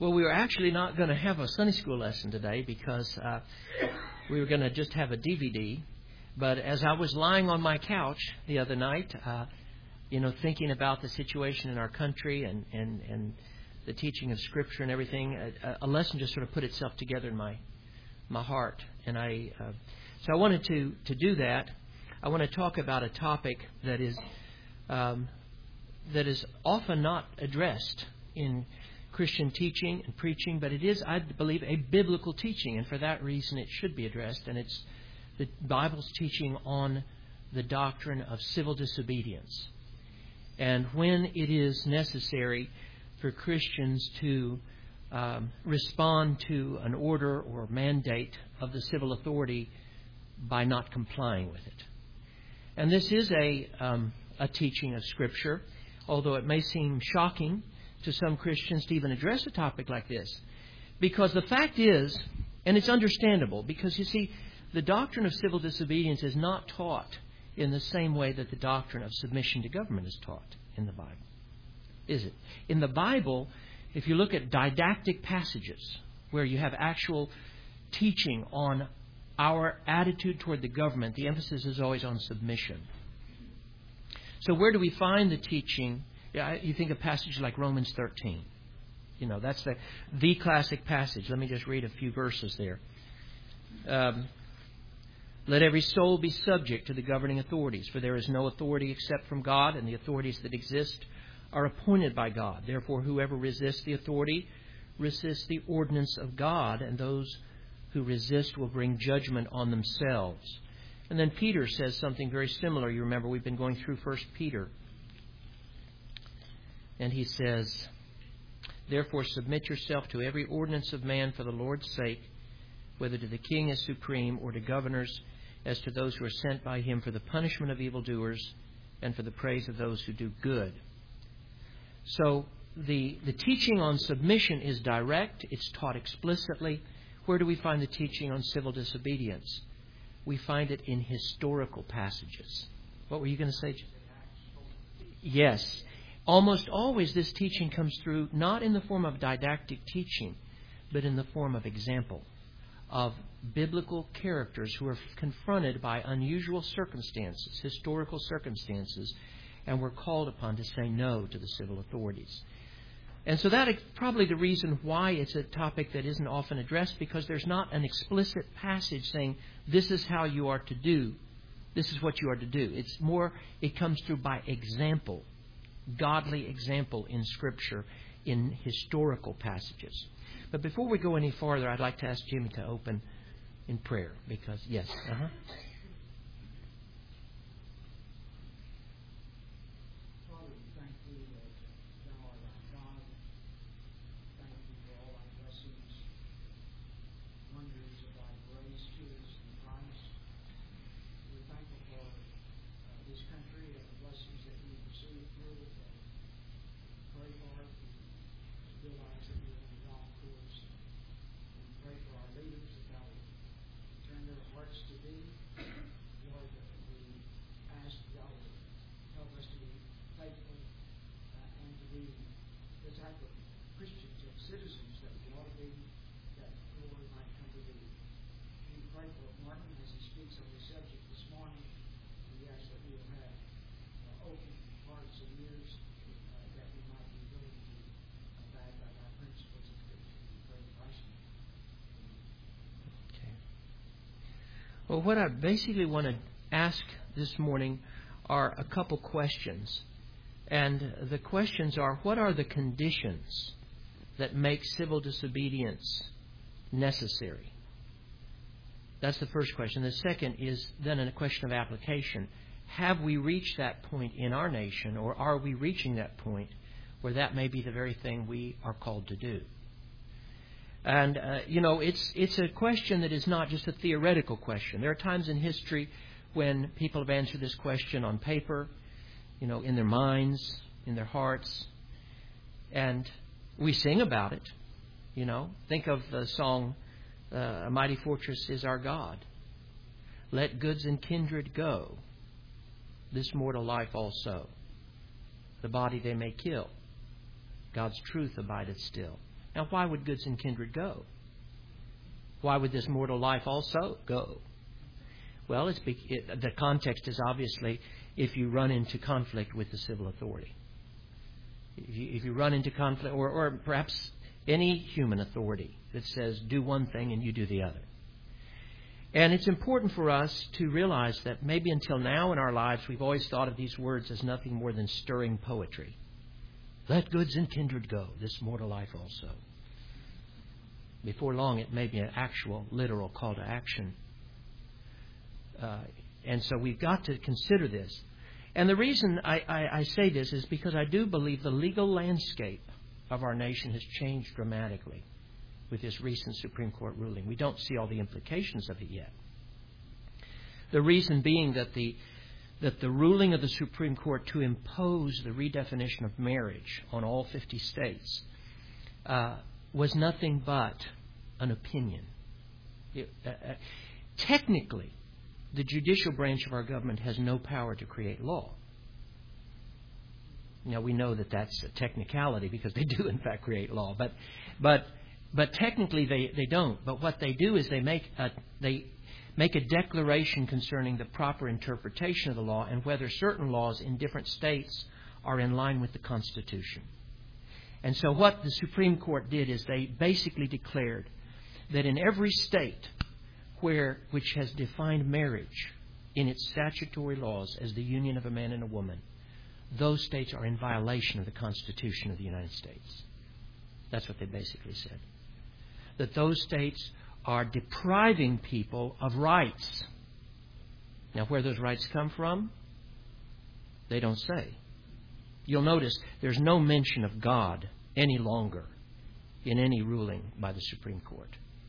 Well, we were actually not going to have a Sunday school lesson today because we were going to just have a DVD. But as I was lying on my couch the other night, thinking about the situation in our country and the teaching of Scripture and everything, a lesson just sort of put itself together in my heart. And so I wanted to do that. I want to talk about a topic that is often not addressed in Christian teaching and preaching, but it is, I believe, a biblical teaching, and for that reason it should be addressed. And it's the Bible's teaching on the doctrine of civil disobedience, and when it is necessary for Christians to respond to an order or mandate of the civil authority by not complying with it. And this is a teaching of Scripture, although it may seem shocking to some Christians to even address a topic like this. Because the fact is, and it's understandable, because you see, the doctrine of civil disobedience is not taught in the same way that the doctrine of submission to government is taught in the Bible. Is it? In the Bible, if you look at didactic passages where you have actual teaching on our attitude toward the government, the emphasis is always on submission. So where do we find the teaching? You think of passages like Romans 13. That's the classic passage. Let me just read a few verses there. Let every soul be subject to the governing authorities, for there is no authority except from God, and the authorities that exist are appointed by God. Therefore, whoever resists the authority resists the ordinance of God, and those who resist will bring judgment on themselves. And then Peter says something very similar. You remember we've been going through 1 Peter. And he says, therefore submit yourself to every ordinance of man for the Lord's sake, whether to the king as supreme or to governors as to those who are sent by him for the punishment of evildoers and for the praise of those who do good. So the teaching on submission is direct. It's taught explicitly. Where do we find the teaching on civil disobedience? We find it in historical passages. What were you going to say? Yes. Almost always this teaching comes through not in the form of didactic teaching, but in the form of example, of biblical characters who are confronted by unusual circumstances, historical circumstances, and were called upon to say no to the civil authorities. And so that is probably the reason why it's a topic that isn't often addressed, because there's not an explicit passage saying, this is how you are to do, this is what you are to do. It's more, it comes through by example, godly example in Scripture, in historical passages. But before we go any farther, I'd like to ask Jimmy to open in prayer, because, yes. Well, what I basically want to ask this morning are a couple questions. And the questions are, what are the conditions that make civil disobedience necessary? That's the first question. The second is then a question of application. Have we reached that point in our nation, or are we reaching that point where that may be the very thing we are called to do? And, it's a question that is not just a theoretical question. There are times in history when people have answered this question on paper, in their minds, in their hearts, and we sing about it. Think of the song, A Mighty Fortress is Our God. Let goods and kindred go, this mortal life also. The body they may kill, God's truth abideth still. Now, why would goods and kindred go? Why would this mortal life also go? Well, the context is obviously if you run into conflict with the civil authority. If you run into conflict, or perhaps any human authority that says do one thing and you do the other. And it's important for us to realize that maybe until now in our lives we've always thought of these words as nothing more than stirring poetry. Let goods and kindred go, this mortal life also. Before long it may be an actual, literal call to action. And so we've got to consider this. And the reason I say this is because I do believe the legal landscape of our nation has changed dramatically with this recent Supreme Court ruling. We don't see all the implications of it yet. The reason being that the ruling of the Supreme Court to impose the redefinition of marriage on all 50 states was nothing but an opinion. Technically, the judicial branch of our government has no power to create law. Now, we know that that's a technicality because they do, in fact, create law. But technically, they don't. But what they do is they make a declaration concerning the proper interpretation of the law and whether certain laws in different states are in line with the Constitution. And so what the Supreme Court did is they basically declared that in every state which has defined marriage in its statutory laws as the union of a man and a woman, those states are in violation of the Constitution of the United States. That's what they basically said. That those states are depriving people of rights. Now, where those rights come from, they don't say. You'll notice there's no mention of God any longer in any ruling by the Supreme Court.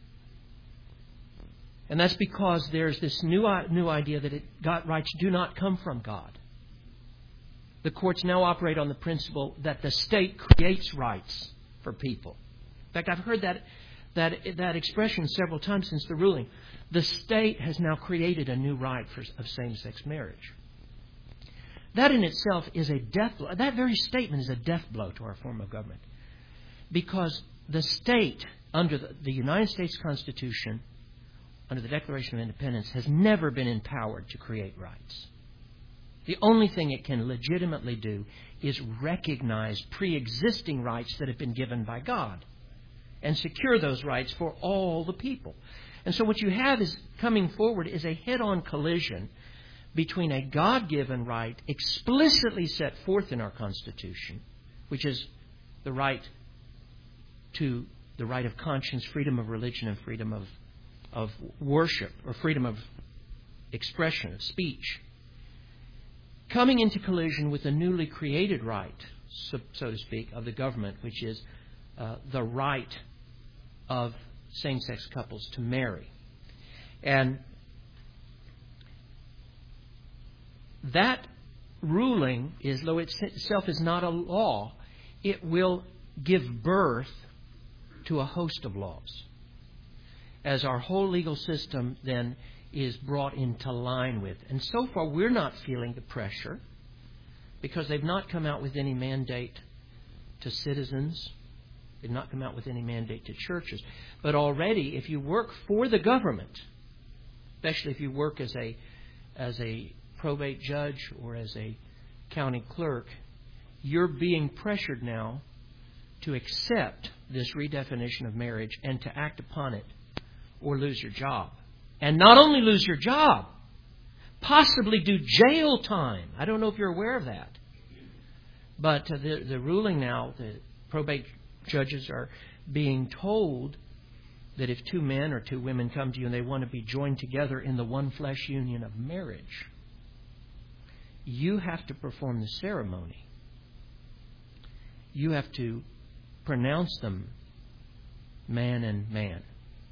And that's because there's this new idea that God rights do not come from God. The courts now operate on the principle that the state creates rights for people. In fact, I've heard that expression several times since the ruling. The state has now created a new right of same-sex marriage. That in itself is a death blow. That very statement is a death blow to our form of government. Because the state, under the United States Constitution, under the Declaration of Independence, has never been empowered to create rights. The only thing it can legitimately do is recognize pre-existing rights that have been given by God and secure those rights for all the people. And so what you have is coming forward is a head-on collision between a God-given right explicitly set forth in our Constitution, which is the right of conscience, freedom of religion, and freedom of worship, or freedom of expression, of speech, coming into collision with a newly created right, so to speak, of the government, which is the right of same-sex couples to marry. And that ruling, though it itself is not a law, it will give birth to a host of laws, as our whole legal system then is brought into line with. And so far, we're not feeling the pressure because they've not come out with any mandate to citizens. They've not come out with any mandate to churches. But already, if you work for the government, especially if you work as a probate judge or as a county clerk, you're being pressured now to accept this redefinition of marriage and to act upon it or lose your job. And not only lose your job, possibly do jail time. I don't know if you're aware of that. But the ruling now, the probate judges are being told that if two men or two women come to you and they want to be joined together in the one flesh union of marriage, you have to perform the ceremony. You have to pronounce them man and man,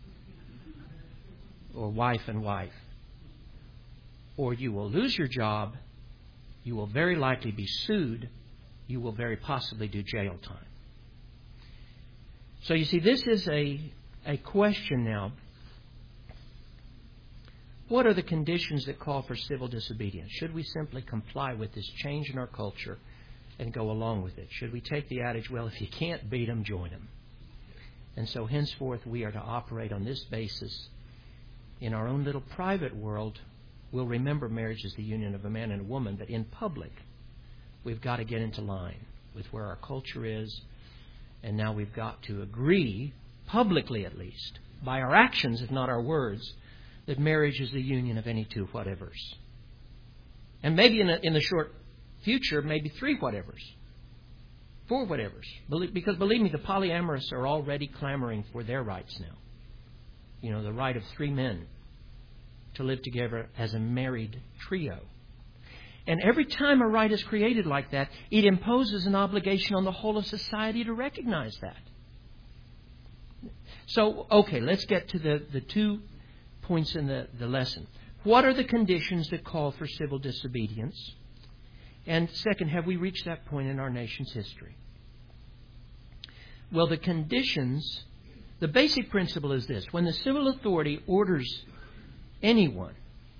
or wife and wife, or you will lose your job, you will very likely be sued, you will very possibly do jail time. So you see, this is a question now. What are the conditions that call for civil disobedience? Should we simply comply with this change in our culture and go along with it? Should we take the adage, well, if you can't beat them, join them? And so henceforth we are to operate on this basis. In our own little private world, we'll remember marriage as the union of a man and a woman, but in public, we've got to get into line with where our culture is, and now we've got to agree, publicly at least, by our actions, if not our words, that marriage is the union of any two whatevers. And maybe in the short future, maybe three whatevers, four whatevers. Because believe me, the polyamorous are already clamoring for their rights now. You know, the right of three men to live together as a married trio. And every time a right is created like that, it imposes an obligation on the whole of society to recognize that. So, okay, let's get to the 2 points in the lesson. What are the conditions that call for civil disobedience? And second, have we reached that point in our nation's history? Well, the conditions, the basic principle is this. When the civil authority orders anyone,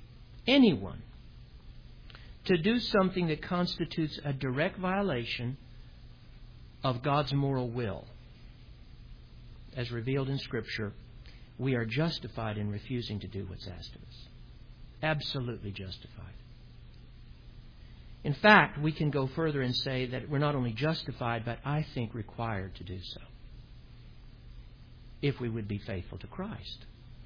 to do something that constitutes a direct violation of God's moral will, as revealed in Scripture, we are justified in refusing to do what's asked of us. Absolutely justified. In fact, we can go further and say that we're not only justified, but I think required to do so, if we would be faithful to Christ.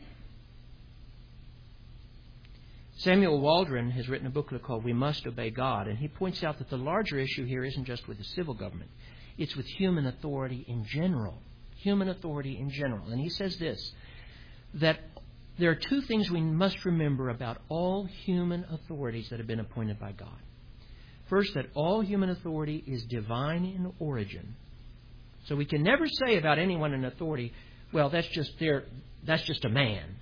Samuel Waldron has written a booklet called We Must Obey God, and he points out that the larger issue here isn't just with the civil government. It's with human authority in general. Human authority in general. And he says this, that there are two things we must remember about all human authorities that have been appointed by God. First, that all human authority is divine in origin. So we can never say about anyone in authority, well, that's just a man.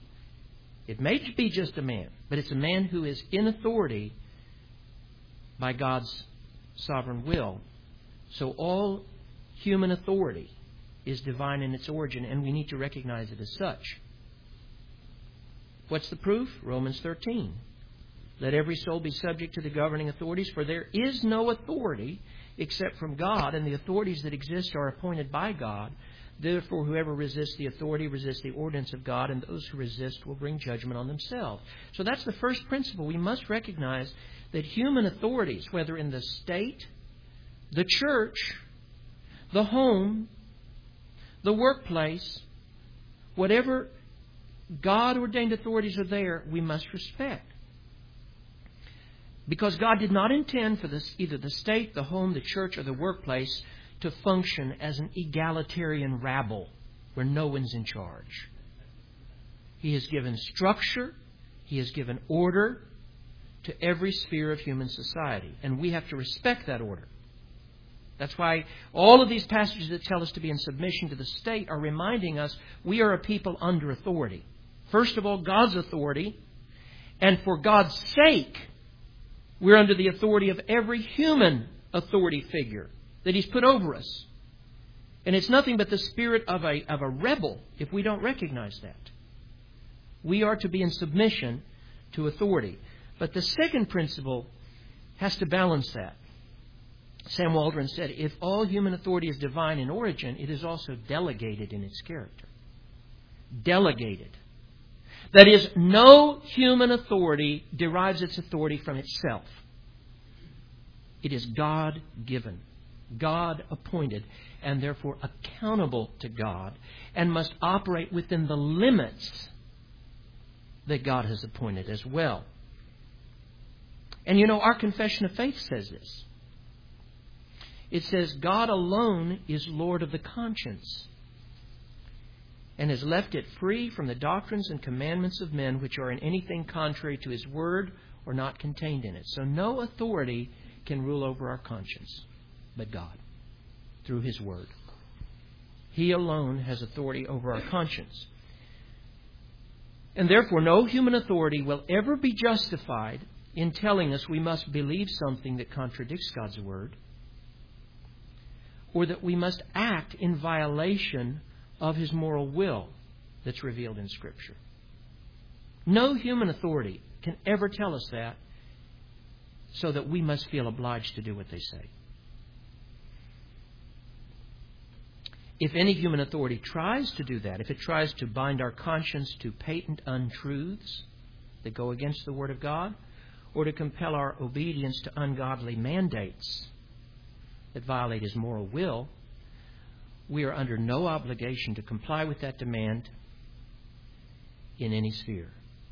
It may be just a man, but it's a man who is in authority by God's sovereign will. So all human authority is divine in its origin, and we need to recognize it as such. What's the proof? Romans 13. Let every soul be subject to the governing authorities, for there is no authority except from God, and the authorities that exist are appointed by God. Therefore, whoever resists the authority resists the ordinance of God, and those who resist will bring judgment on themselves. So that's the first principle. We must recognize that human authorities, whether in the state, the church, the home, the workplace, whatever God-ordained authorities are there, we must respect. Because God did not intend for either the state, the home, the church, or the workplace to function as an egalitarian rabble where no one's in charge. He has given structure, He has given order to every sphere of human society. And we have to respect that order. That's why all of these passages that tell us to be in submission to the state are reminding us we are a people under authority. First of all, God's authority. And for God's sake, we're under the authority of every human authority figure that He's put over us. And it's nothing but the spirit of a rebel if we don't recognize that. We are to be in submission to authority. But the second principle has to balance that. Sam Waldron said, if all human authority is divine in origin, it is also delegated in its character. Delegated. That is, no human authority derives its authority from itself. It is God-given, God-appointed, and therefore accountable to God, and must operate within the limits that God has appointed as well. And you know, our confession of faith says this. It says, God alone is Lord of the conscience, and has left it free from the doctrines and commandments of men which are in anything contrary to His word or not contained in it. So no authority can rule over our conscience but God through His word. He alone has authority over our conscience. And therefore no human authority will ever be justified in telling us we must believe something that contradicts God's word, or that we must act in violation of His moral will that's revealed in Scripture. No human authority can ever tell us that so that we must feel obliged to do what they say. If any human authority tries to do that, if it tries to bind our conscience to patent untruths that go against the Word of God, or to compel our obedience to ungodly mandates that violate His moral will, we are under no obligation to comply with that demand in any sphere.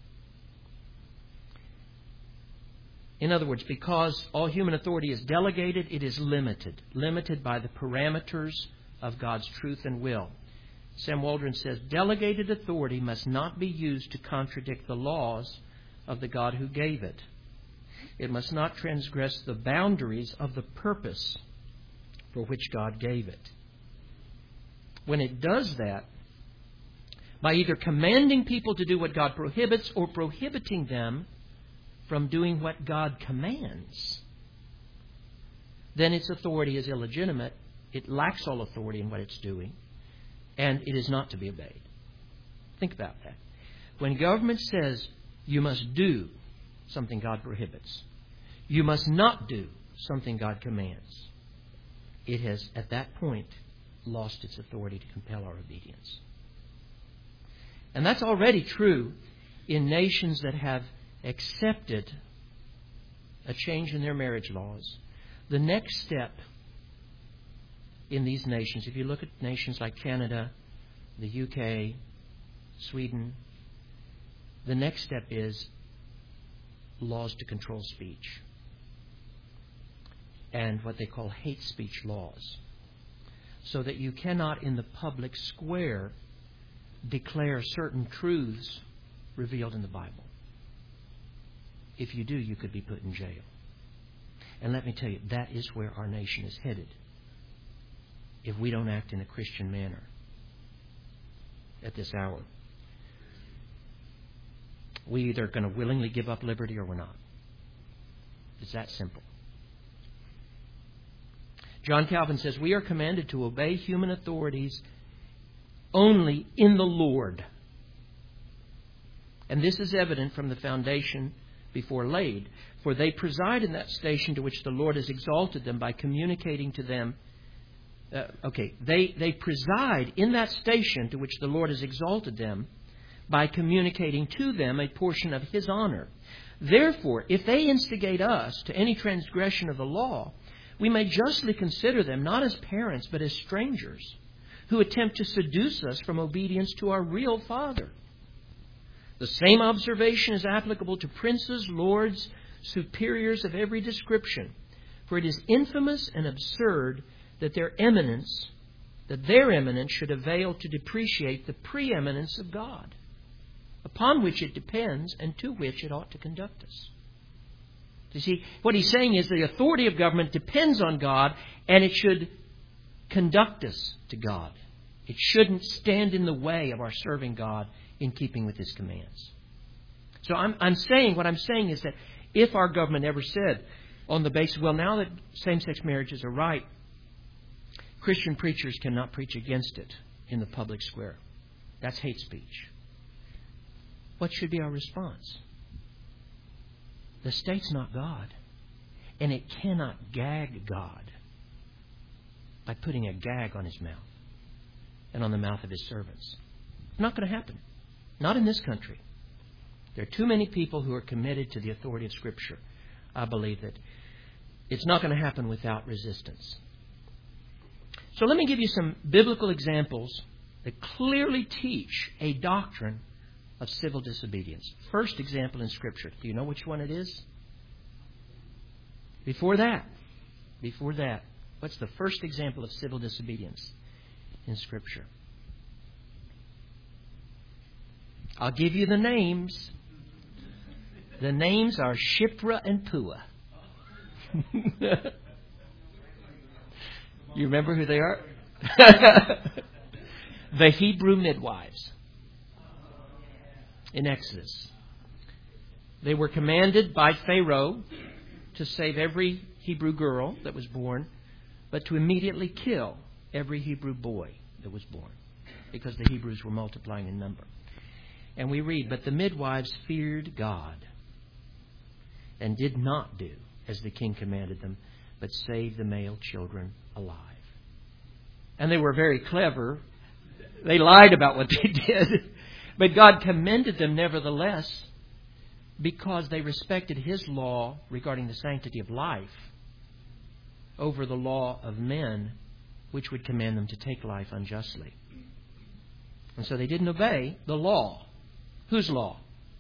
In other words, because all human authority is delegated, it is limited by the parameters of God's truth and will. Sam Waldron says, delegated authority must not be used to contradict the laws of the God who gave it. It must not transgress the boundaries of the purpose for which God gave it. When it does that, by either commanding people to do what God prohibits or prohibiting them from doing what God commands, then its authority is illegitimate. It lacks all authority in what it's doing, and it is not to be obeyed. Think about that. When government says you must do something God prohibits, you must not do something God commands, it has, at that point, lost its authority to compel our obedience. And that's already true in nations that have accepted a change in their marriage laws. The next step in these nations, if you look at nations like Canada, the UK, Sweden, the next step is laws to control speech and what they call hate speech laws, so that you cannot in the public square declare certain truths revealed in the Bible. If you do, you could be put in jail. And let me tell you, that is where our nation is headed if we don't act in a Christian manner at this hour. We either are going to willingly give up liberty or we're not. It's that simple. John Calvin says, we are commanded to obey human authorities only in the Lord. And this is evident from the foundation before laid. For they preside in that station to which the Lord has exalted them by communicating to them. They preside in that station to which the Lord has exalted them by communicating to them a portion of His honor. Therefore, if they instigate us to any transgression of the law, we may justly consider them not as parents but as strangers who attempt to seduce us from obedience to our real Father. The same observation is applicable to princes, lords, superiors of every description. For it is infamous and absurd that their eminence should avail to depreciate the preeminence of God, upon which it depends and to which it ought to conduct us. You see, what he's saying is the authority of government depends on God, and it should conduct us to God. It shouldn't stand in the way of our serving God in keeping with His commands. So what I'm saying is that if our government ever said, on the basis, well, now that same-sex marriages are right, Christian preachers cannot preach against it in the public square. That's hate speech. What should be our response? The state's not God, and it cannot gag God by putting a gag on His mouth and on the mouth of His servants. It's not going to happen. Not in this country. There are too many people who are committed to the authority of Scripture. I believe that it's not going to happen without resistance. So let me give you some biblical examples that clearly teach a doctrine of civil disobedience. First example in Scripture. Do you know which one it is? Before that, what's the first example of civil disobedience in Scripture? I'll give you the names. The names are Shiphrah and Puah. You remember who they are? The Hebrew midwives in Exodus. They were commanded by Pharaoh to save every Hebrew girl that was born, but to immediately kill every Hebrew boy that was born, because the Hebrews were multiplying in number. And we read, but the midwives feared God and did not do as the king commanded them, but saved the male children alive. And they were very clever. They lied about what they did. But God commended them nevertheless because they respected His law regarding the sanctity of life over the law of men, which would command them to take life unjustly. And so they didn't obey the law. Whose law?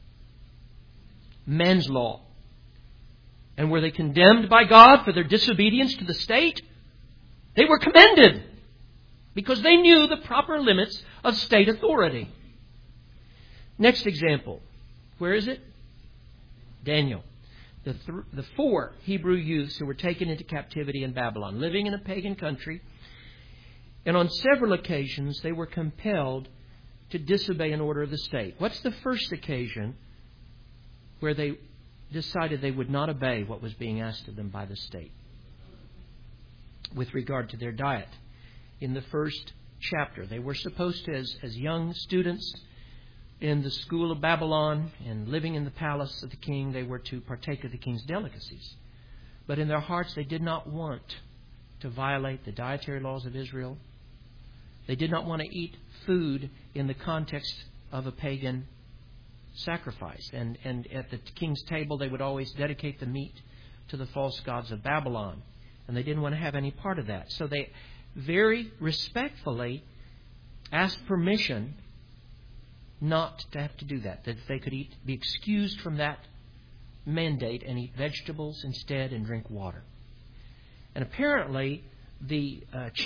Men's law. And were they condemned by God for their disobedience to the state? They were commended because they knew the proper limits of state authority. Next example. Where is it? Daniel. The 4 Hebrew youths who were taken into captivity in Babylon, living in a pagan country. And on several occasions they were compelled to disobey an order of the state. What's the first occasion where they decided they would not obey what was being asked of them by the state with regard to their diet? In the first chapter, they were supposed to, as young students in the school of Babylon and living in the palace of the king, they were to partake of the king's delicacies. But in their hearts, they did not want to violate the dietary laws of Israel. They did not want to eat food in the context of a pagan sacrifice. And at the king's table, they would always dedicate the meat to the false gods of Babylon. And they didn't want to have any part of that. So they very respectfully asked permission not to have to do that. That they could be excused from that mandate and eat vegetables instead and drink water. And apparently the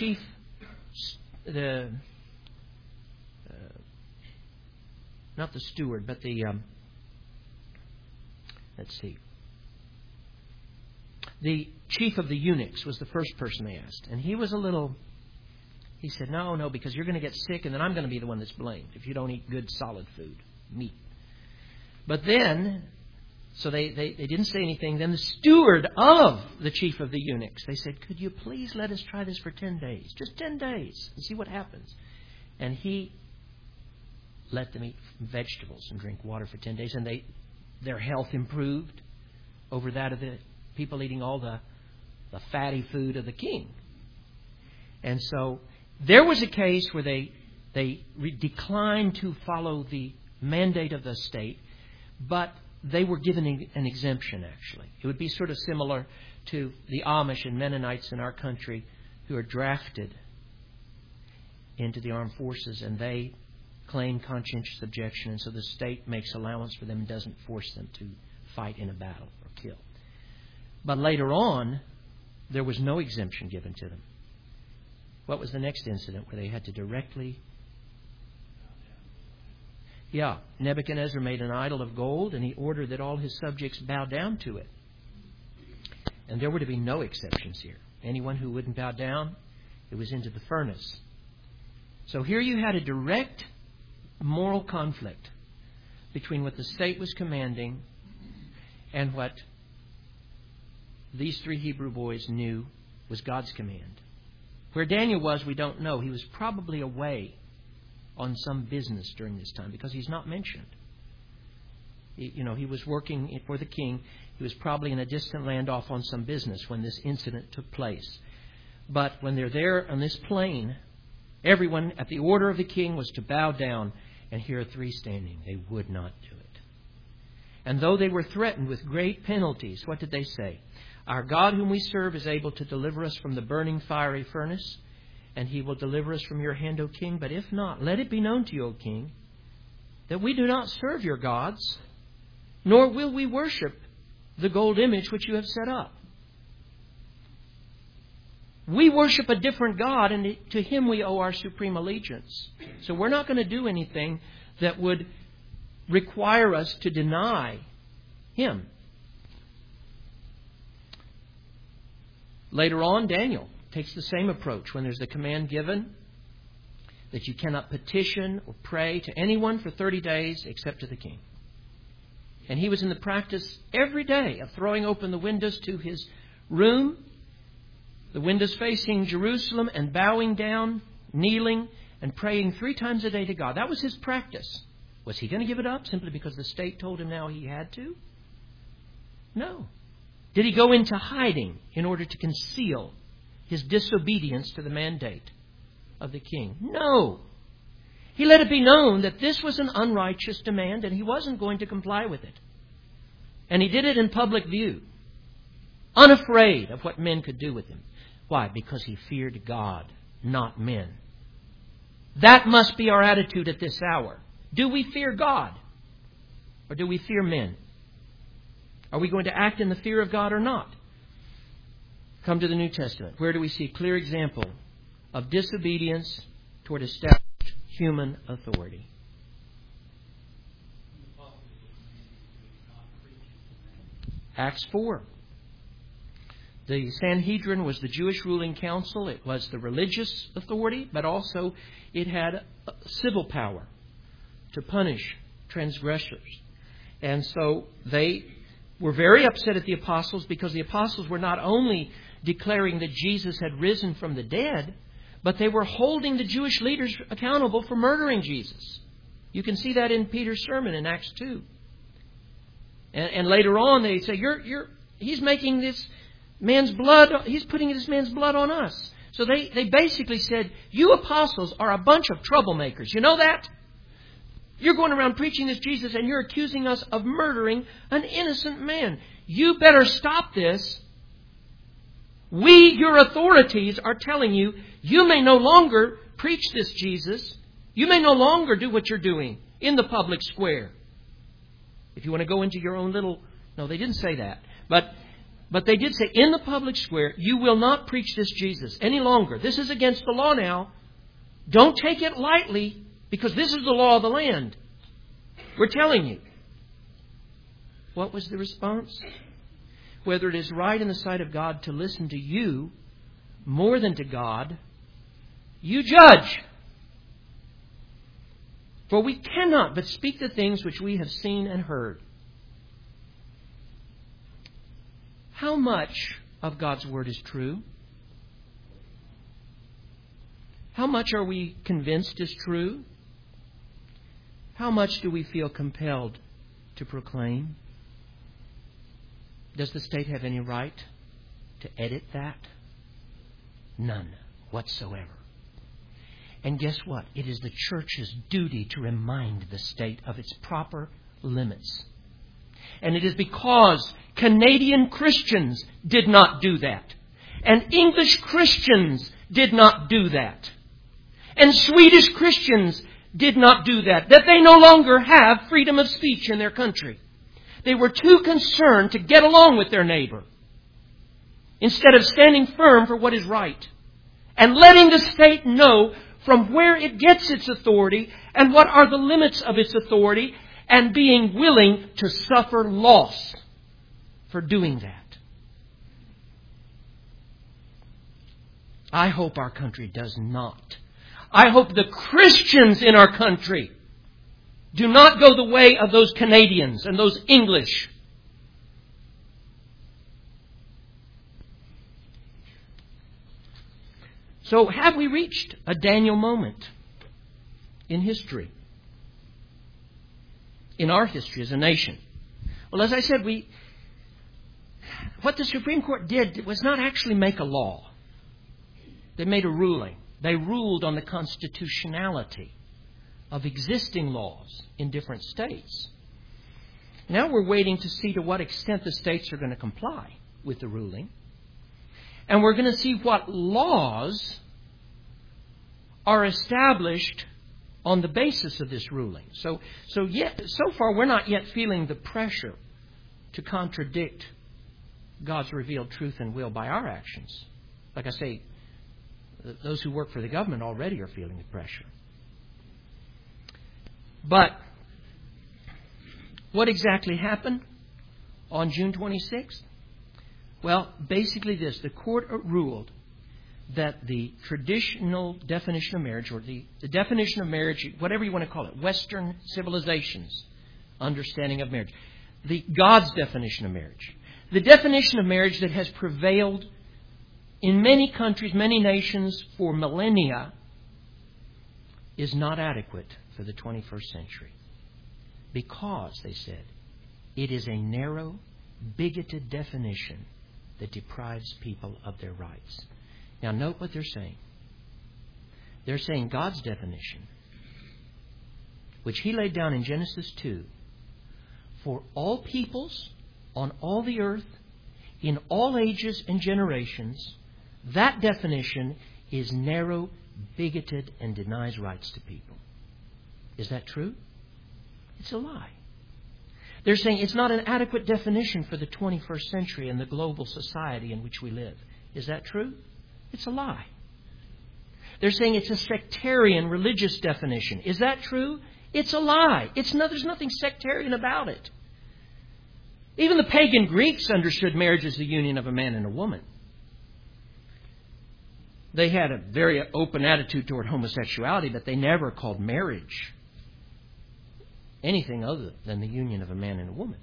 not the steward, but the chief of the eunuchs was the first person they asked. And he said, no, because you're going to get sick and then I'm going to be the one that's blamed if you don't eat good solid food, meat. But then, so they didn't say anything. Then the steward of the chief of the eunuchs, they said, could you please let us try this for 10 days? Just 10 days and see what happens. And he let them eat vegetables and drink water for 10 days. And their health improved over that of the people eating all the fatty food of the king. And so there was a case where they declined to follow the mandate of the state, but they were given an exemption, actually. It would be sort of similar to the Amish and Mennonites in our country who are drafted into the armed forces, and they claim conscientious objection, and so the state makes allowance for them and doesn't force them to fight in a battle or kill. But later on, there was no exemption given to them. What was the next incident where they had to directly... Nebuchadnezzar made an idol of gold, and he ordered that all his subjects bow down to it. And there were to be no exceptions here. Anyone who wouldn't bow down, it was into the furnace. So here you had a direct moral conflict between what the state was commanding and what these 3 Hebrew boys knew was God's command. Where Daniel was, we don't know. He was probably away on some business during this time because he's not mentioned. He was working for the king. He was probably in a distant land off on some business when this incident took place. But when they're there on this plain, everyone at the order of the king was to bow down, and here are 3 standing. They would not do it. And though they were threatened with great penalties, what did they say? Our God whom we serve is able to deliver us from the burning fiery furnace, and He will deliver us from your hand, O king. But if not, let it be known to you, O king, that we do not serve your gods, nor will we worship the gold image which you have set up. We worship a different God, and to Him we owe our supreme allegiance. So we're not going to do anything that would require us to deny Him. Later on, Daniel takes the same approach when there's the command given that you cannot petition or pray to anyone for 30 days except to the king. And he was in the practice every day of throwing open the windows to his room, the windows facing Jerusalem, and bowing down, kneeling, and praying 3 times a day to God. That was his practice. Was he going to give it up simply because the state told him now he had to? No. Did he go into hiding in order to conceal his disobedience to the mandate? of the king. No. He let it be known that this was an unrighteous demand and he wasn't going to comply with it. And he did it in public view, unafraid of what men could do with him. Why? Because he feared God, not men. That must be our attitude at this hour. Do we fear God? Or do we fear men? Are we going to act in the fear of God or not? Come to the New Testament. Where do we see clear example of disobedience toward established human authority? Acts 4. The Sanhedrin was the Jewish ruling council. It was the religious authority, but also it had civil power to punish transgressors. And so they were very upset at the apostles because the apostles were not only declaring that Jesus had risen from the dead, but they were holding the Jewish leaders accountable for murdering Jesus. You can see that in Peter's sermon in Acts 2. And later on they say, he's making this man's blood, he's putting this man's blood on us. So they basically said, you apostles are a bunch of troublemakers. You know that? You're going around preaching this Jesus and you're accusing us of murdering an innocent man. You better stop this. We, your authorities, are telling you, you may no longer preach this Jesus. You may no longer do what you're doing in the public square. If you want to go into your own little... No, they didn't say that. But they did say, in the public square, you will not preach this Jesus any longer. This is against the law now. Don't take it lightly, because this is the law of the land. We're telling you. What was the response? Whether it is right in the sight of God to listen to you more than to God, you judge. For we cannot but speak the things which we have seen and heard. How much of God's Word is true? How much are we convinced is true? How much do we feel compelled to proclaim? Does the state have any right to edit that? None whatsoever. And guess what? It is the church's duty to remind the state of its proper limits. And it is because Canadian Christians did not do that. And English Christians did not do that. And Swedish Christians did not do that they no longer have freedom of speech in their country. They were too concerned to get along with their neighbor instead of standing firm for what is right and letting the state know from where it gets its authority and what are the limits of its authority, and being willing to suffer loss for doing that. I hope our country does not. I hope the Christians in our country do not go the way of those Canadians and those English. So have we reached a Daniel moment in history? In our history as a nation? Well, as I said, what the Supreme Court did was not actually make a law. They made a ruling. They ruled on the constitutionality of existing laws in different states. Now we're waiting to see to what extent the states are going to comply with the ruling. And we're going to see what laws are established on the basis of this ruling. So far we're not yet feeling the pressure to contradict God's revealed truth and will by our actions. Like I say, those who work for the government already are feeling the pressure. But what exactly happened on June 26th? Well, basically this. The court ruled that the traditional definition of marriage, or the definition of marriage, whatever you want to call it, Western civilization's understanding of marriage, God's definition of marriage, the definition of marriage that has prevailed in many countries, many nations for millennia, is not adequate for the 21st century. Because, they said, it is a narrow, bigoted definition that deprives people of their rights. Now note what they're saying. They're saying God's definition, which He laid down in Genesis 2, for all peoples on all the earth, in all ages and generations, that definition is narrow, bigoted, and denies rights to people. Is that true? It's a lie. They're saying it's not an adequate definition for the 21st century and the global society in which we live. Is that true? It's a lie. They're saying it's a sectarian religious definition. Is that true? It's a lie. There's nothing sectarian about it. Even the pagan Greeks understood marriage as the union of a man and a woman. They had a very open attitude toward homosexuality, but they never called marriage anything other than the union of a man and a woman.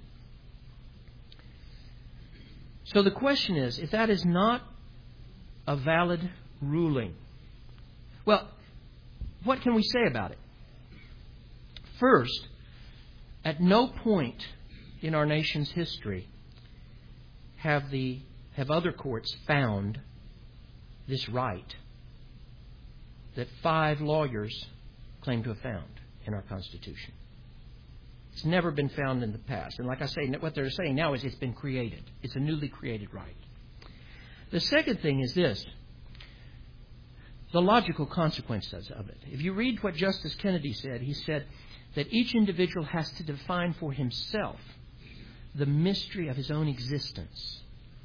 So the question is, if that is not a valid ruling, well, what can we say about it? First, at no point in our nation's history have other courts found this right that 5 lawyers claim to have found in our Constitution. It's never been found in the past. And like I say, what they're saying now is it's been created. It's a newly created right. The second thing is this: the logical consequences of it. If you read what Justice Kennedy said, he said that each individual has to define for himself the mystery of his own existence.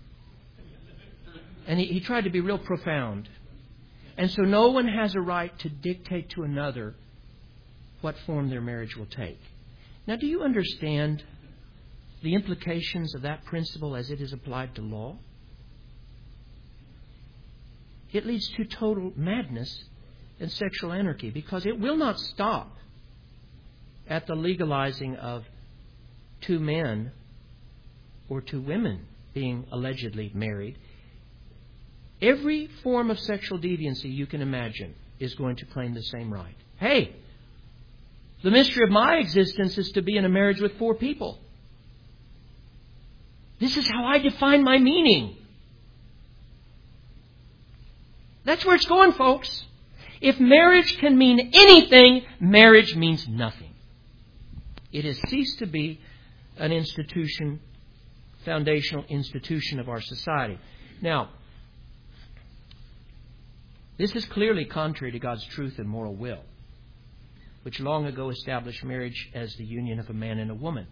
And he tried to be real profound. And so no one has a right to dictate to another what form their marriage will take. Now, do you understand the implications of that principle as it is applied to law? It leads to total madness and sexual anarchy, because it will not stop at the legalizing of 2 men or 2 women being allegedly married. Every form of sexual deviancy you can imagine is going to claim the same right. Hey, the mystery of my existence is to be in a marriage with 4 people. This is how I define my meaning. That's where it's going, folks. If marriage can mean anything, marriage means nothing. It has ceased to be an institution, foundational institution of our society. Now, this is clearly contrary to God's truth and moral will, which long ago established marriage as the union of a man and a woman.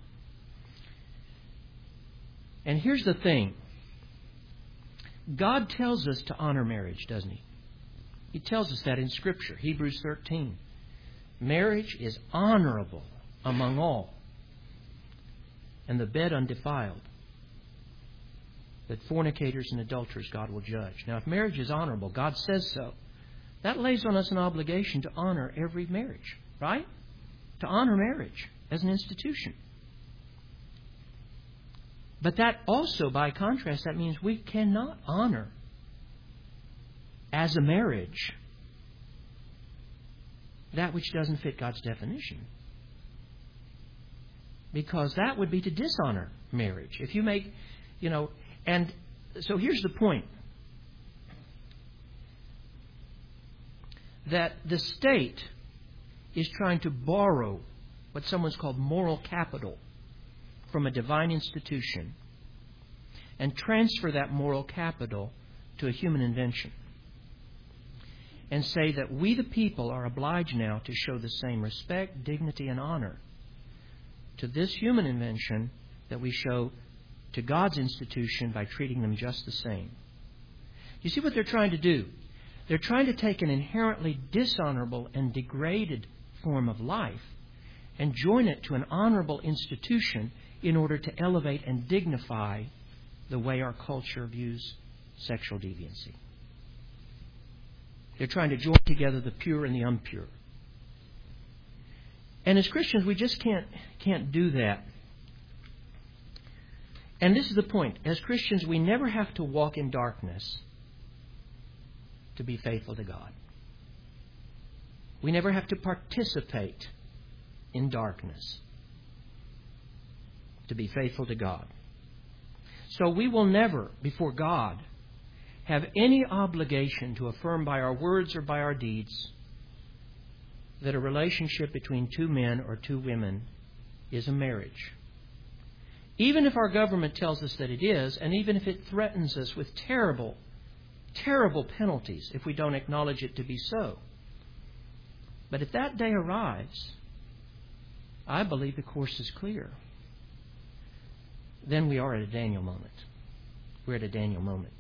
And here's the thing. God tells us to honor marriage, doesn't He? He tells us that in Scripture, Hebrews 13. Marriage is honorable among all, and the bed undefiled. That fornicators and adulterers God will judge. Now, if marriage is honorable, God says so, that lays on us an obligation to honor every marriage, right? To honor marriage as an institution. But that also, by contrast, that means we cannot honor as a marriage that which doesn't fit God's definition. Because that would be to dishonor marriage. If you make, and so here's the point. That the state is trying to borrow what someone's called moral capital from a divine institution and transfer that moral capital to a human invention. And say that we the people are obliged now to show the same respect, dignity, and honor to this human invention that we show to God's institution by treating them just the same. You see what they're trying to do? They're trying to take an inherently dishonorable and degraded form of life and join it to an honorable institution in order to elevate and dignify the way our culture views sexual deviancy. They're trying to join together the pure and the impure. And as Christians, we just can't do that. And this is the point. As Christians, we never have to walk in darkness to be faithful to God. We never have to participate in darkness to be faithful to God. So we will never, before God, have any obligation to affirm by our words or by our deeds that a relationship between two men or two women is a marriage. Even if our government tells us that it is, and even if it threatens us with terrible, terrible penalties if we don't acknowledge it to be so. But if that day arrives, I believe the course is clear. Then we are at a Daniel moment. We're at a Daniel moment.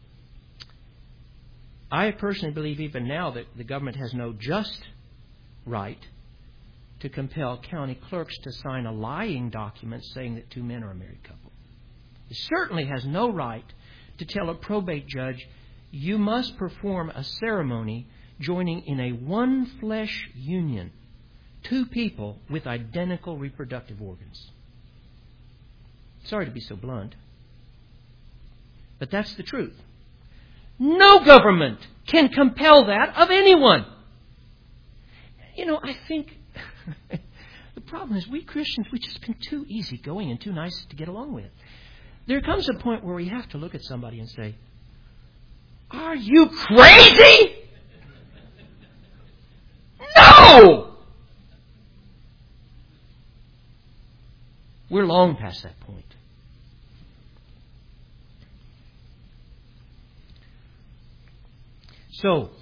I personally believe even now that the government has no just right to compel county clerks to sign a lying document saying that two men are a married couple. It certainly has no right to tell a probate judge, you must perform a ceremony joining in a one-flesh union, two people with identical reproductive organs. Sorry to be so blunt, but that's the truth. No government can compel that of anyone. You know, I think the problem is we Christians, we've just been too easygoing and too nice to get along with. There comes a point where we have to look at somebody and say, are you crazy? No! We're long past that point. So,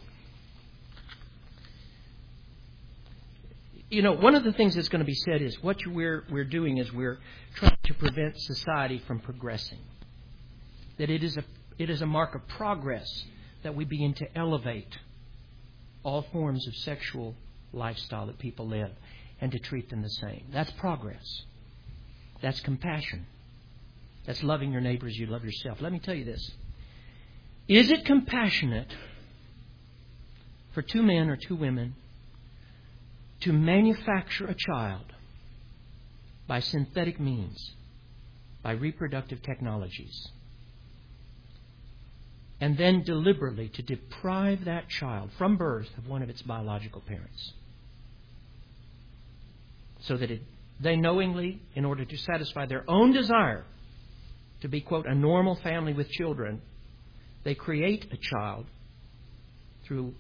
you know, one of the things that's going to be said is what we're doing is we're trying to prevent society from progressing. That it is a mark of progress that we begin to elevate all forms of sexual lifestyle that people live and to treat them the same. That's progress. That's compassion. That's loving your neighbor as you love yourself. Let me tell you this. Is it compassionate for two men or two women to manufacture a child by synthetic means, by reproductive technologies, and then deliberately to deprive that child from birth of one of its biological parents, so that they knowingly, in order to satisfy their own desire to be, quote, a normal family with children, they create a child through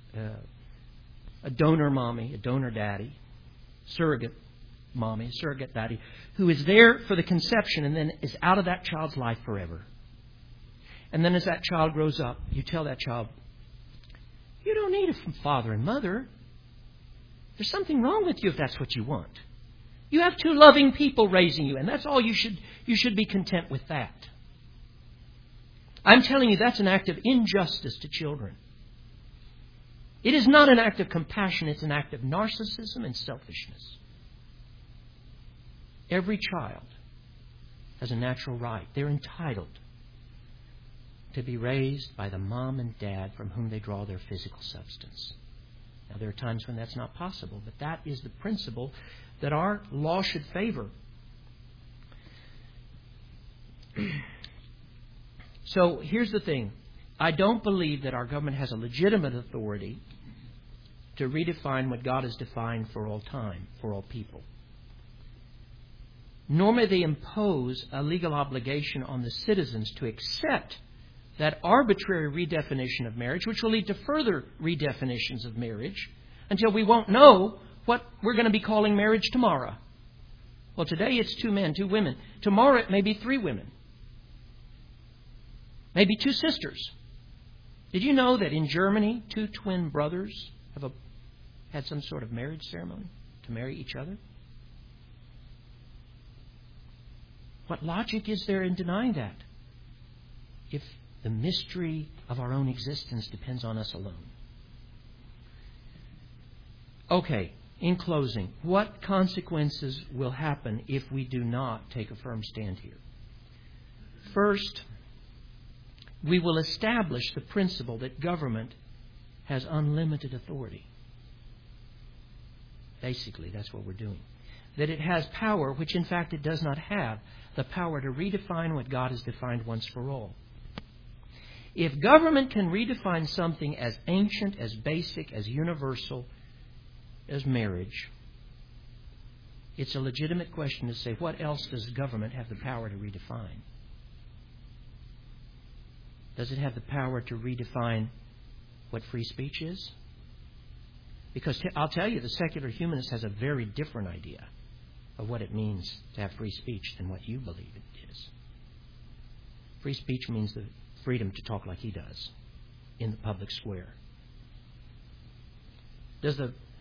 a donor mommy, a donor daddy, surrogate mommy, surrogate daddy, who is there for the conception and then is out of that child's life forever. And then as that child grows up, you tell that child, you don't need a father and mother. There's something wrong with you if that's what you want. You have two loving people raising you, and that's all you should be content with that. I'm telling you, that's an act of injustice to children. It is not an act of compassion, it's an act of narcissism and selfishness. Every child has a natural right. They're entitled to be raised by the mom and dad from whom they draw their physical substance. Now, there are times when that's not possible, but that is the principle that our law should favor. So, here's the thing. I don't believe that our government has a legitimate authority to redefine what God has defined for all time, for all people. Nor may they impose a legal obligation on the citizens to accept that arbitrary redefinition of marriage, which will lead to further redefinitions of marriage until we won't know what we're going to be calling marriage tomorrow. Well, today it's two men, two women. Tomorrow it may be three women. Maybe two sisters. Did you know that in Germany, two twin brothers have had some sort of marriage ceremony to marry each other? What logic is there in denying that, if the mystery of our own existence depends on us alone? Okay, in closing, what consequences will happen if we do not take a firm stand here? First, we will establish the principle that government has unlimited authority. Basically, that's what we're doing. That it has power, which in fact it does not have, the power to redefine what God has defined once for all. If government can redefine something as ancient, as basic, as universal as marriage, it's a legitimate question to say, what else does government have the power to redefine? Does it have the power to redefine what free speech is? Because I'll tell you, the secular humanist has a very different idea of what it means to have free speech than what you believe it is. Free speech means the freedom to talk like he does in the public square. Does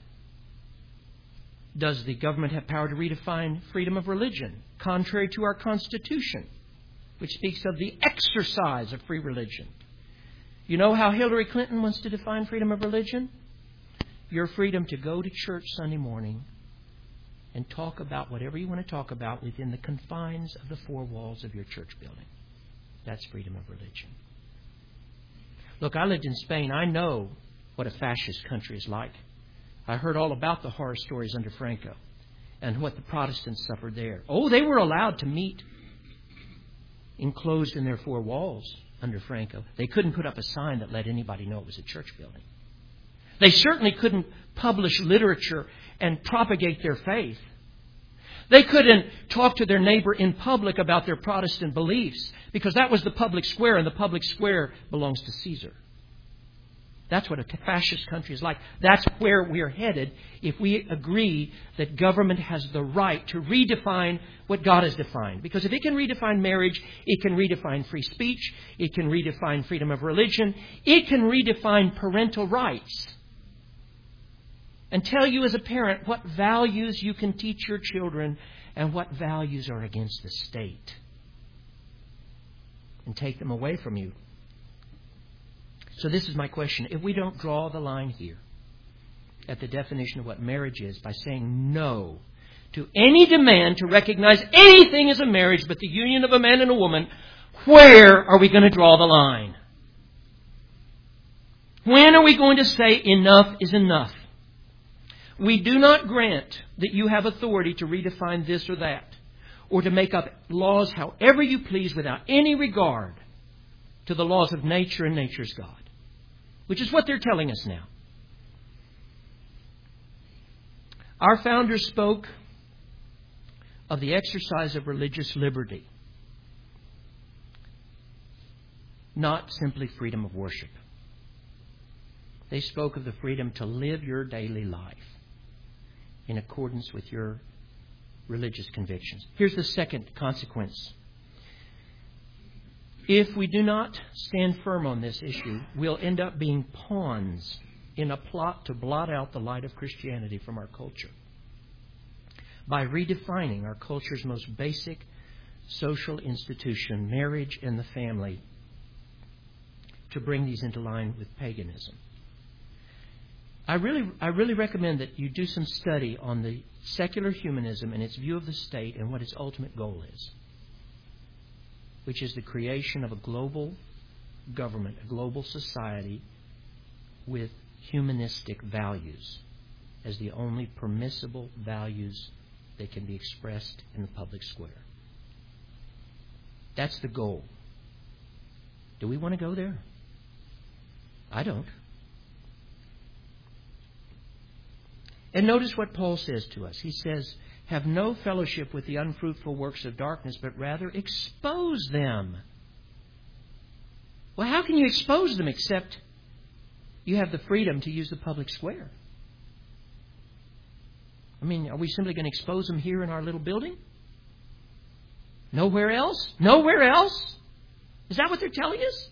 the government have power to redefine freedom of religion, contrary to our Constitution, which speaks of the exercise of free religion? You know how Hillary Clinton wants to define freedom of religion? Your freedom to go to church Sunday morning and talk about whatever you want to talk about within the confines of the four walls of your church building. That's freedom of religion. Look, I lived in Spain. I know what a fascist country is like. I heard all about the horror stories under Franco and what the Protestants suffered there. Oh, they were allowed to meet enclosed in their four walls under Franco. They couldn't put up a sign that let anybody know it was a church building. They certainly couldn't publish literature and propagate their faith. They couldn't talk to their neighbor in public about their Protestant beliefs because that was the public square, and the public square belongs to Caesar. That's what a fascist country is like. That's where we're headed if we agree that government has the right to redefine what God has defined. Because if it can redefine marriage, it can redefine free speech, it can redefine freedom of religion, it can redefine parental rights. And tell you as a parent what values you can teach your children and what values are against the state. And take them away from you. So this is my question. If we don't draw the line here at the definition of what marriage is by saying no to any demand to recognize anything as a marriage but the union of a man and a woman, where are we going to draw the line? When are we going to say enough is enough? We do not grant that you have authority to redefine this or that, or to make up laws however you please without any regard to the laws of nature and nature's God, which is what they're telling us now. Our founders spoke of the exercise of religious liberty, not simply freedom of worship. They spoke of the freedom to live your daily life in accordance with your religious convictions. Here's the second consequence. If we do not stand firm on this issue, we'll end up being pawns in a plot to blot out the light of Christianity from our culture by redefining our culture's most basic social institution, marriage and the family, to bring these into line with paganism. I really recommend that you do some study on the secular humanism and its view of the state and what its ultimate goal is, which is the creation of a global government, a global society with humanistic values as the only permissible values that can be expressed in the public square. That's the goal. Do we want to go there? I don't. And notice what Paul says to us. He says, have no fellowship with the unfruitful works of darkness, but rather expose them. Well, how can you expose them except you have the freedom to use the public square? I mean, are we simply going to expose them here in our little building? Nowhere else? Nowhere else? Is that what they're telling us?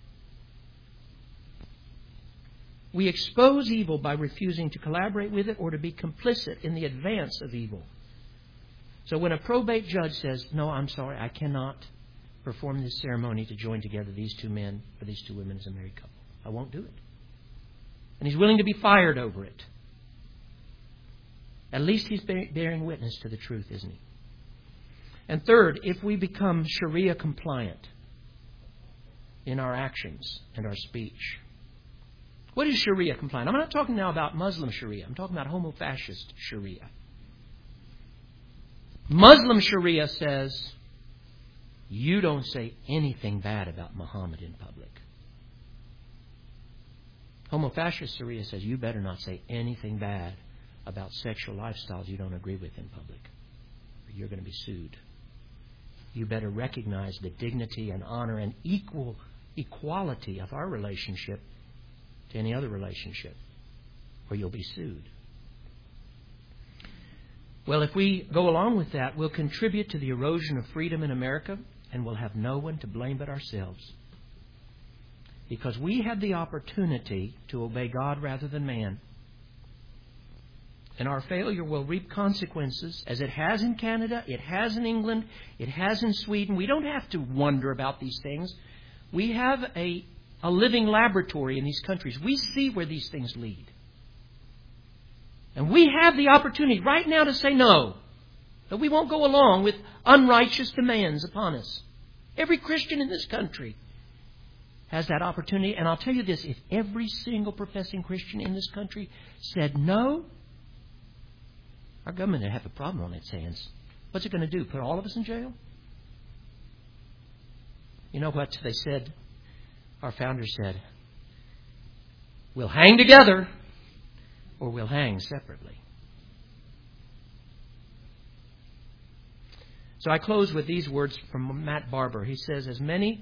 We expose evil by refusing to collaborate with it or to be complicit in the advance of evil. So when a probate judge says, no, I'm sorry, I cannot perform this ceremony to join together these two men or these two women as a married couple, I won't do it. And he's willing to be fired over it. At least he's bearing witness to the truth, isn't he? And third, if we become Sharia compliant in our actions and our speech. What is Sharia compliant? I'm not talking now about Muslim Sharia. I'm talking about homo-fascist Sharia. Muslim Sharia says, you don't say anything bad about Muhammad in public. Homo-fascist Sharia says, you better not say anything bad about sexual lifestyles you don't agree with in public, or you're going to be sued. You better recognize the dignity and honor and equality of our relationship to any other relationship. or you'll be sued. Well, if we go along with that, we'll contribute to the erosion of freedom in America, and we'll have no one to blame but ourselves. Because we had the opportunity to obey God rather than man. And our failure will reap consequences, as it has in Canada, it has in England, it has in Sweden. We don't have to wonder about these things. We have a living laboratory in these countries. We see where these things lead. And we have the opportunity right now to say no, that we won't go along with unrighteous demands upon us. Every Christian in this country has that opportunity. And I'll tell you this, if every single professing Christian in this country said no, our government would have a problem on its hands. What's it going to do? Put all of us in jail? You know what they said? Our founders said, we'll hang together or we'll hang separately. So I close with these words from Matt Barber. He says, as many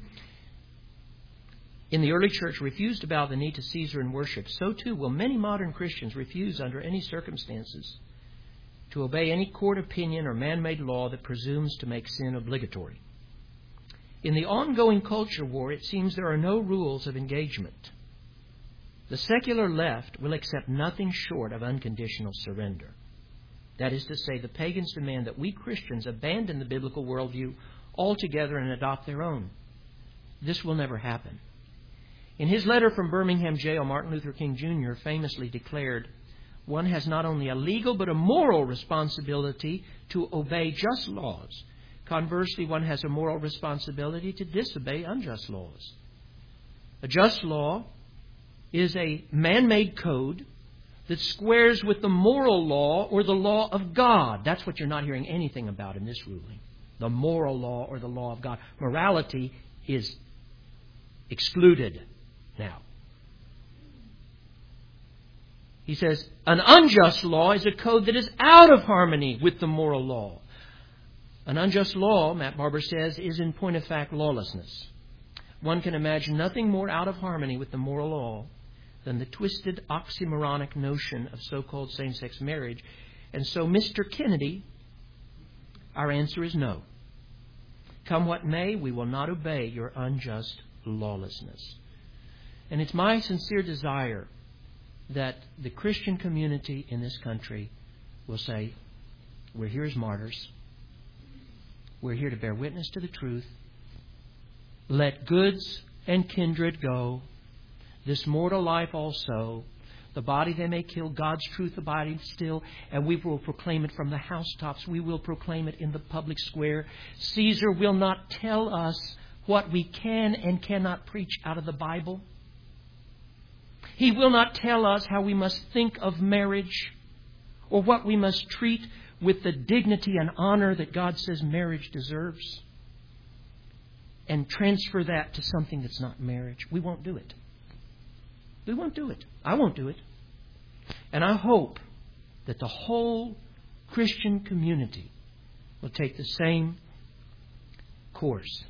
in the early church refused to bow the knee to Caesar in worship, so too will many modern Christians refuse under any circumstances to obey any court opinion or man-made law that presumes to make sin obligatory. In the ongoing culture war, it seems there are no rules of engagement. The secular left will accept nothing short of unconditional surrender. That is to say, the pagans demand that we Christians abandon the biblical worldview altogether and adopt their own. This will never happen. In his letter from Birmingham jail, Martin Luther King Jr. famously declared, one has not only a legal but a moral responsibility to obey just laws. Conversely, one has a moral responsibility to disobey unjust laws. A just law is a man-made code that squares with the moral law or the law of God. That's what you're not hearing anything about in this ruling. The moral law or the law of God. Morality is excluded now. He says, an unjust law is a code that is out of harmony with the moral law. An unjust law, Matt Barber says, is in point of fact lawlessness. One can imagine nothing more out of harmony with the moral law than the twisted oxymoronic notion of so-called same-sex marriage. And so, Mr. Kennedy, our answer is no. Come what may, we will not obey your unjust lawlessness. And it's my sincere desire that the Christian community in this country will say, we're here as martyrs. We're here to bear witness to the truth. Let goods and kindred go. This mortal life also. The body they may kill, God's truth abiding still. And we will proclaim it from the housetops. We will proclaim it in the public square. Caesar will not tell us what we can and cannot preach out of the Bible. He will not tell us how we must think of marriage or what we must treat with the dignity and honor that God says marriage deserves and transfer that to something that's not marriage. We won't do it. We won't do it. I won't do it. And I hope that the whole Christian community will take the same course.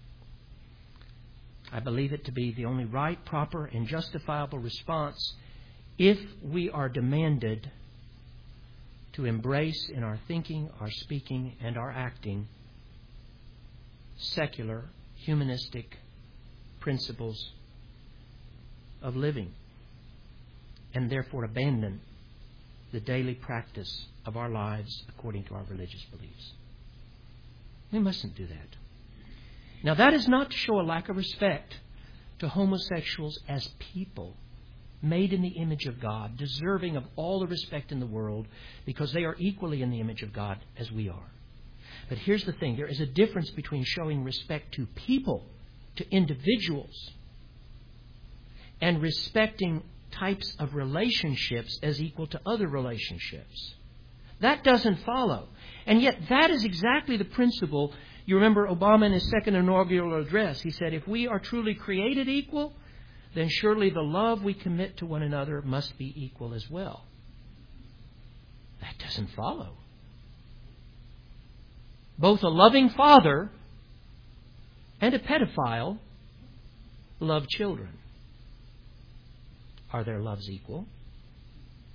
I believe it to be the only right, proper, and justifiable response if we are demanded to embrace in our thinking, our speaking, and our acting secular, humanistic principles of living, and therefore abandon the daily practice of our lives according to our religious beliefs. We mustn't do that. Now, that is not to show a lack of respect to homosexuals as people made in the image of God, deserving of all the respect in the world because they are equally in the image of God as we are. But here's the thing. There is a difference between showing respect to people, to individuals, and respecting types of relationships as equal to other relationships. That doesn't follow. And yet that is exactly the principle. You remember Obama in his second inaugural address, he said, if we are truly created equal, then surely the love we commit to one another must be equal as well. That doesn't follow. Both a loving father and a pedophile love children. Are their loves equal?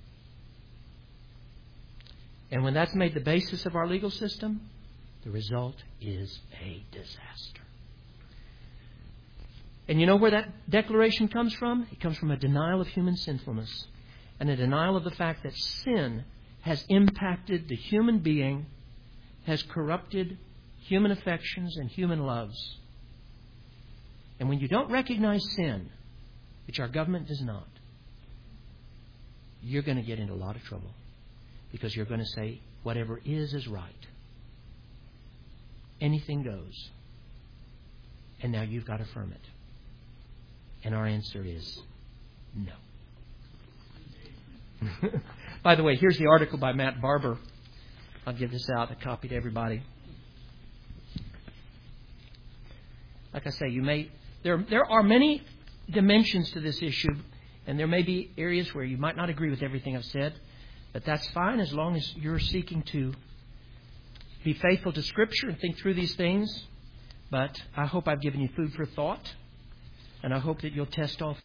And when that's made the basis of our legal system, the result is a disaster. And you know where that declaration comes from? It comes from a denial of human sinfulness and a denial of the fact that sin has impacted the human being, has corrupted human affections and human loves. And when you don't recognize sin, which our government does not, you're going to get into a lot of trouble because you're going to say, whatever is right. Anything goes. And now you've got to affirm it. And our answer is no. By the way, here's the article by Matt Barber. I'll give this out, a copy to everybody. Like I say, there are many dimensions to this issue, and there may be areas where you might not agree with everything I've said, but that's fine as long as you're seeking to be faithful to Scripture and think through these things. But I hope I've given you food for thought, and I hope that you'll test all